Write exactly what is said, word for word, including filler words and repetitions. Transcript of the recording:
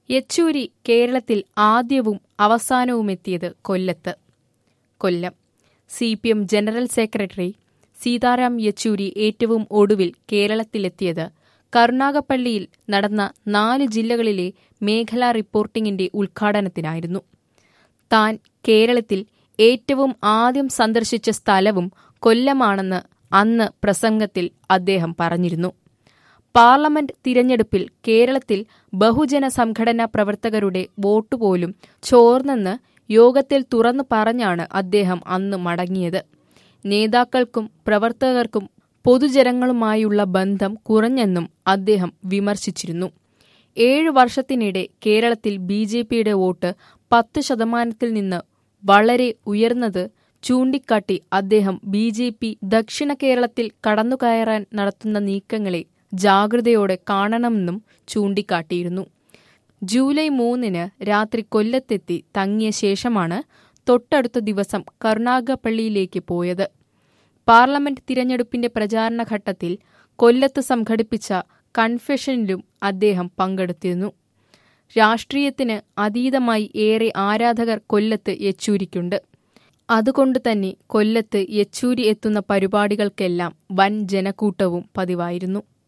യെച്ചൂരി കേരളത്തിൽ ആദ്യവും അവസാനവുമെത്തിയത് കൊല്ലത്ത്. Kollam C P M general secretary Sitaram Yechury ഏറ്റവും ഒടുവിൽ കേരളത്തിലെത്തിയത് കരുനാഗപ്പള്ളിയിൽ നടന്ന നാല് ജില്ലകളിലെ മേഖലാ റിപ്പോർട്ടിംഗിന്റെ ഉദ്ഘാടനത്തിനായിരുന്നു. താൻ കേരളത്തിൽ ഏറ്റവും ആദ്യം സന്ദർശിച്ച സ്ഥലവും കൊല്ലമാണെന്ന് അന്ന് പ്രസംഗത്തിൽ അദ്ദേഹം പറഞ്ഞിരുന്നു. പാർലമെന്റ് തിരഞ്ഞെടുപ്പിൽ കേരളത്തിൽ ബഹുജന സംഘടനാ പ്രവർത്തകരുടെ വോട്ടുപോലും ചോർന്നെന്ന് യോഗത്തിൽ തുറന്നു പറഞ്ഞാണ് അദ്ദേഹം അന്ന് മടങ്ങിയത്. നേതാക്കൾക്കും പ്രവർത്തകർക്കും പൊതുജനങ്ങളുമായുള്ള ബന്ധം കുറഞ്ഞെന്നും അദ്ദേഹം വിമർശിച്ചിരുന്നു. ഏഴു വർഷത്തിനിടെ കേരളത്തിൽ ബി ജെ പിയുടെ വോട്ട് പത്ത് ശതമാനത്തിൽ നിന്ന് വളരെ ഉയർന്നത് ചൂണ്ടിക്കാട്ടി അദ്ദേഹം ബി ജെ പി ദക്ഷിണ കേരളത്തിൽ കടന്നുകയറാൻ നടത്തുന്ന നീക്കങ്ങളെ ജാഗ്രതയോടെ കാണണമെന്നും ചൂണ്ടിക്കാട്ടിയിരുന്നു. ജൂലൈ മൂന്നിന് രാത്രി കൊല്ലത്തെത്തി തങ്ങിയ ശേഷമാണ് തൊട്ടടുത്ത ദിവസം കരുനാഗപ്പള്ളിയിലേക്ക് പോയത്. പാർലമെന്റ് തിരഞ്ഞെടുപ്പിന്റെ പ്രചാരണ ഘട്ടത്തിൽ കൊല്ലത്ത് സംഘടിപ്പിച്ച കൺവെൻഷനിലും അദ്ദേഹം പങ്കെടുത്തിരുന്നു. രാഷ്ട്രീയത്തിന് അതീതമായി ഏറെ ആരാധകർ കൊല്ലത്ത് യെച്ചൂരിക്കുണ്ട്. അതുകൊണ്ടുതന്നെ കൊല്ലത്ത് യെച്ചൂരി എത്തുന്ന പരിപാടികൾക്കെല്ലാം വൻ ജനക്കൂട്ടവും പതിവായിരുന്നു.